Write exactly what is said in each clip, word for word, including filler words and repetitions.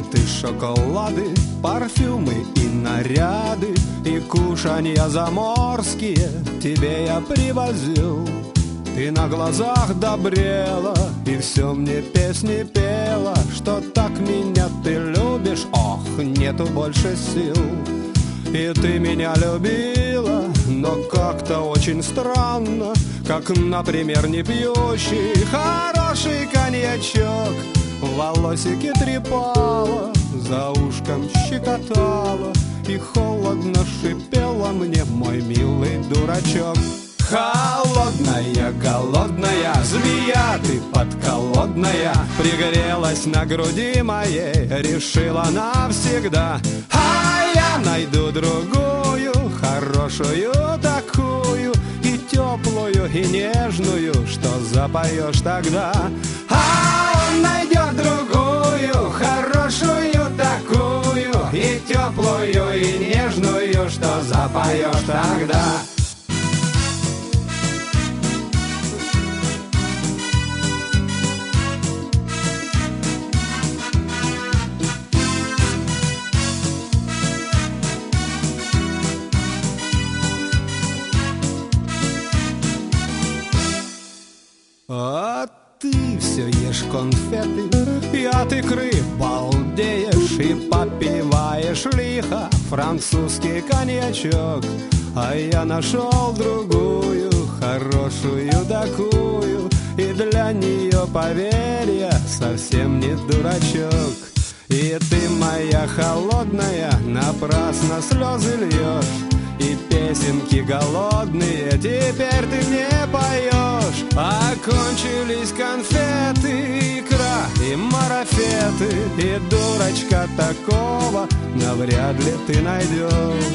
торты, шоколады, парфюмы и наряды, и кушанья заморские тебе я привозил. Ты на глазах добрела и все мне песни пела, что так меня ты любишь, ох, нету больше сил. И ты меня любила, но как-то очень странно, как, например, не пьющий хороший коньячок. Волосики трепала, за ушком щекотала и холодно шипела мне, мой милый дурачок. Холодная, голодная змея, ты подколодная, пригрелась на груди моей, решила навсегда. А я найду другую, хорошую такую, и теплую, и нежную, что запоешь тогда. А он найдет другую, хорошую такую, и теплую, и нежную, что запоешь тогда. А ты все ешь конфеты, и от икры балдеешь, и попиваешь лихо французский коньячок. А я нашел другую, хорошую такую, и для нее, поверь, я совсем не дурачок. И ты, моя холодная, напрасно слезы льешь, и песенки голодные теперь ты мне поешь. Окончились конфеты, икра и марафеты, и дурачка такого навряд ли ты найдешь.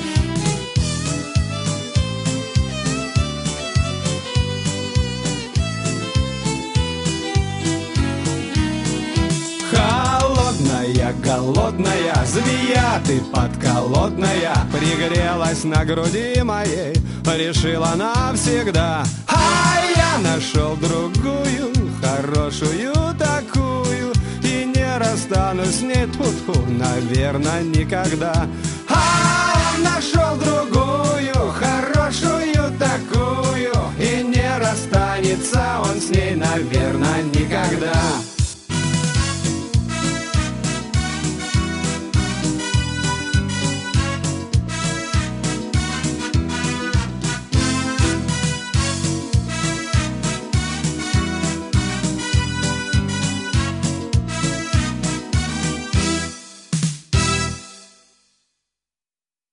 Холодная, голодная змея, ты подколодная, пригрелась на груди моей, решила навсегда. А я нашел другую, хорошую такую, и не расстанусь с ней, тьфу-тьфу, наверное, никогда. А он нашел другую, хорошую такую, и не расстанется он с ней, наверное, никогда.